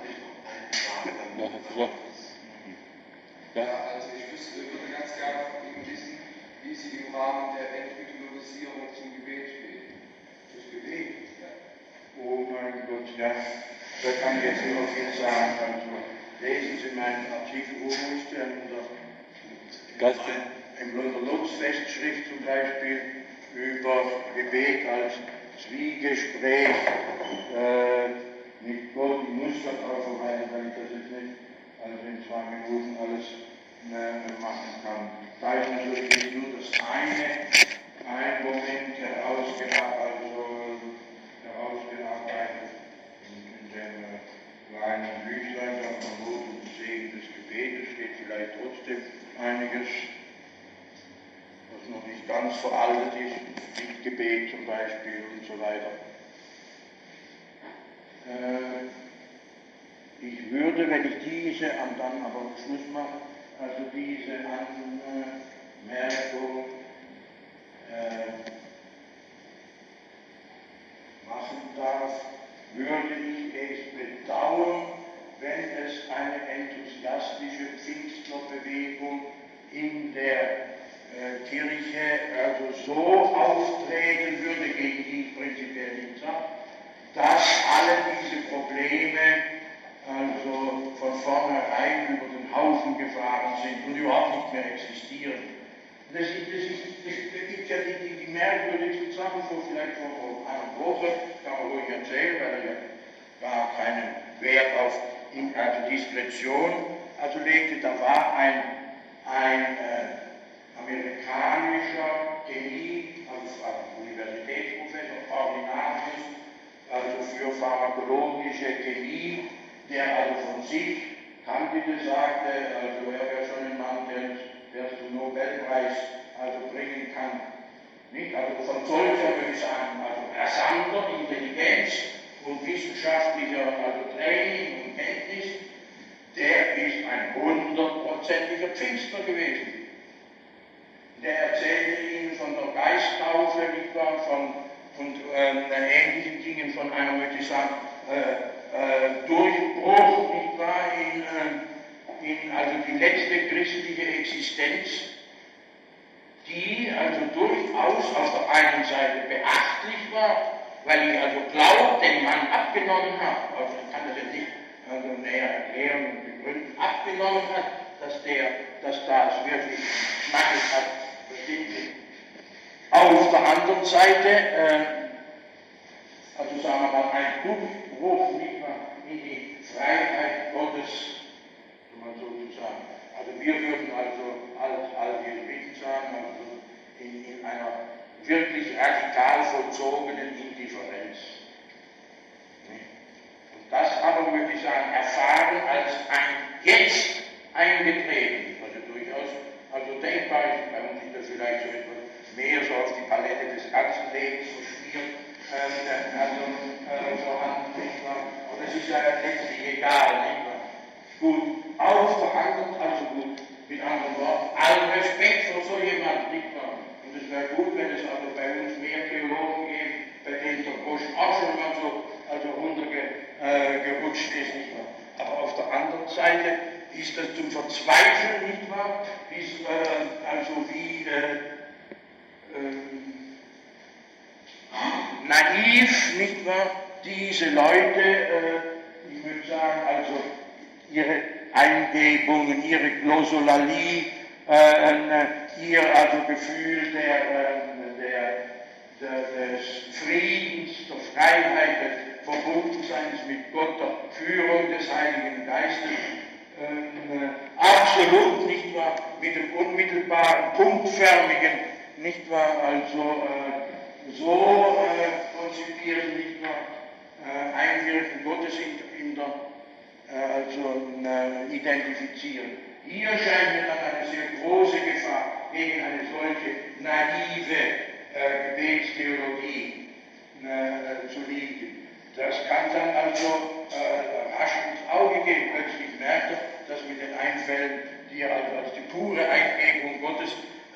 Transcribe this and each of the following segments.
Also ich würde ganz gerne von Ihnen wissen, wie Sie im Rahmen der Entmythologisierung zum Gebet stehen. Das Gebet? Ja. Oh mein Gott, ja. Da kann ich jetzt immer viel sagen. Also lesen Sie meinen Artikel, wo ist der? Im Lutz-Festschrift zum Beispiel über Gebet als Zwiegespräch mit Gott. Ich muss das auch verweisen, weil ich das jetzt nicht also in 2 Minuten alles machen kann. Da ist natürlich nur das ein Moment herausgearbeitet in dem kleinen Büchlein von Not und Segen des Gebetes steht vielleicht trotzdem einiges, was noch nicht ganz veraltet ist, mit Gebet zum Beispiel und so weiter. Ich würde, wenn ich diese dann aber Schluss mache, also diese Anmerkung machen darf, würde ich es bedauern, wenn es eine enthusiastische Pfingstlerbewegung in der Kirche also so auftreten würde, gegen die ich prinzipiell nichts habe, dass alle diese Probleme also von vornherein über den Haufen gefahren sind und überhaupt nicht mehr existieren. Das gibt ja die merkwürdigsten Sachen, so vielleicht vor einer Woche, kann man ruhig erzählen, weil er ja gar keinen Wert auf Diskretion also legte. Da war ein amerikanischer Chemie, also Universitätsprofessor, Ordinarius, also für pharmakologische Chemie, der also von sich Candide sagte, also er wäre schon ein Mann, der zum Nobelpreis also bringen kann. Nicht? Also von solcher, würde ich sagen, also rasanter Intelligenz und wissenschaftlicher also Training und Kenntnis, der ist ein 100%iger Pfingstler gewesen. Der erzählte ihnen von der Geisttaufe, nicht wahr, von ähnlichen Dingen, von einer, würde ich sagen, Durchbruch, nicht wahr, in also die letzte christliche Existenz, die also durchaus auf der einen Seite beachtlich war, weil ich also Glauben den Mann abgenommen habe, also ich kann das jetzt nicht also näher erklären und begründen, abgenommen hat, dass da es wirklich Mangel hat, bestimmt. Auf der anderen Seite, also sagen wir mal, ein Durchbruch nicht mehr in die Freiheit Gottes, kann man sozusagen. Also wir würden also all Jesuiten sagen, also in einer wirklich radikal vollzogenen Indifferenz. Und das aber, würde ich sagen, erfahren als ein jetzt eingetreten, also durchaus also denkbar ist, bei uns ist das vielleicht so etwas mehr so auf die Palette des ganzen Lebens verspielt, vorhanden, nicht wahr? Aber das ist ja letztlich egal, nicht wahr? Gut, auf der anderen, also gut, mit anderen Worten, allen Respekt vor so jemand, nicht wahr? Und es wäre gut, wenn es also bei uns mehr Theologen gibt, bei denen der Grosch auch schon mal so also runtergerutscht ist, nicht wahr? Aber auf der anderen Seite ist das zum Verzweifeln, nicht wahr? Ist also wie naiv, nicht wahr? Diese Leute, ich würde sagen, also ihre Eingebungen, ihre Glossolalie, ihr also Gefühl des Friedens, der Freiheit, des Verbundenseins mit Gott, der Führung des Heiligen Geistes, absolut, nicht wahr, mit dem unmittelbaren, punktförmigen, nicht wahr, also so konzipiert, nicht wahr, Einwirken Gottes identifizieren. Hier scheint mir dann eine sehr große Gefahr gegen eine solche naive Gebetstheologie zu liegen. Das kann dann also rasch ins Auge gehen. Plötzlich merkt er, dass mit den Einfällen, die er also als die pure Eingebung Gottes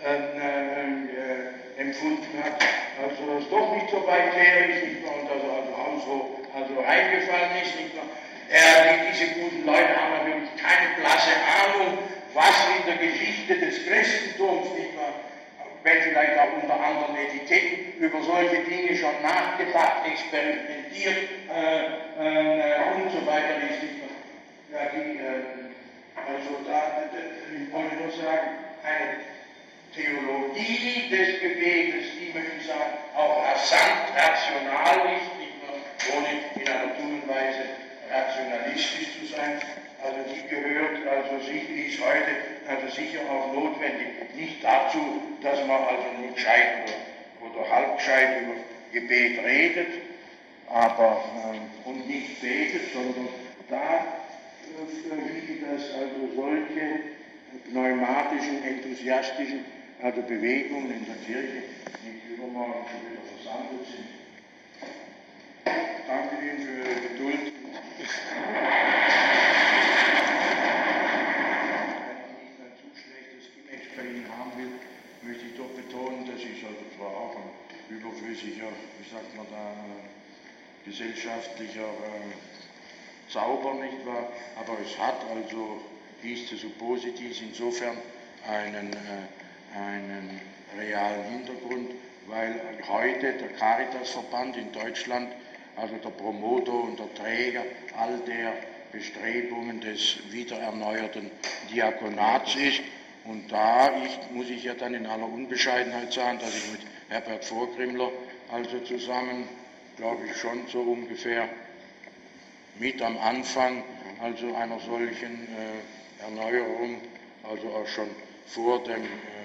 empfunden hat, also es doch nicht so weit her ist, nicht wahr, und also reingefallen ist, nicht wahr. Diese guten Leute haben natürlich keine blasse Ahnung, was in der Geschichte des Christentums, nicht wahr, wenn vielleicht auch unter anderen Etiketten, über solche Dinge schon nachgedacht, experimentiert und so weiter ist. Ja, also ich wollte nur sagen, eine Theologie des Gebetes, die möchte ich sagen, auch rasant rational ist, nicht nur ohne in einer dummen Weise rationalistisch zu sein. Also die gehört, also sie ist heute also sicher auch notwendig, nicht dazu, dass man also nur gescheit oder halb gescheit über Gebet redet, aber und nicht betet, sondern da wie das also solche pneumatischen, enthusiastischen also Bewegungen in der Kirche nicht übermorgen schon wieder versammelt sind. Danke Ihnen für Ihre Geduld. Wenn ich nicht ein zu schlechtes Image bei Ihnen haben will, möchte ich doch betonen, dass ich also zwar auch ein überflüssiger, wie sagt man da, gesellschaftlicher Zauber, nicht wahr? Aber es hat also dies zu Suppositis insofern einen realen Hintergrund, weil heute der Caritasverband in Deutschland, also der Promotor und der Träger all der Bestrebungen des wiedererneuerten Diakonats ist. Und da muss ich ja dann in aller Unbescheidenheit sagen, dass ich mit Herbert Vorgrimmler also zusammen, glaube ich, schon so ungefähr mit am Anfang also einer solchen Erneuerung, also auch schon vor dem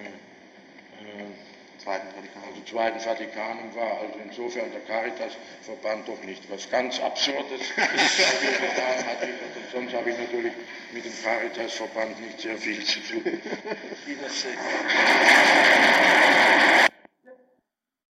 Zweiten Vatikanum war, also insofern der Caritasverband doch nicht was ganz Absurdes getan hat. Sonst habe ich natürlich mit dem Caritasverband nicht sehr viel zu tun. Wiedersehen.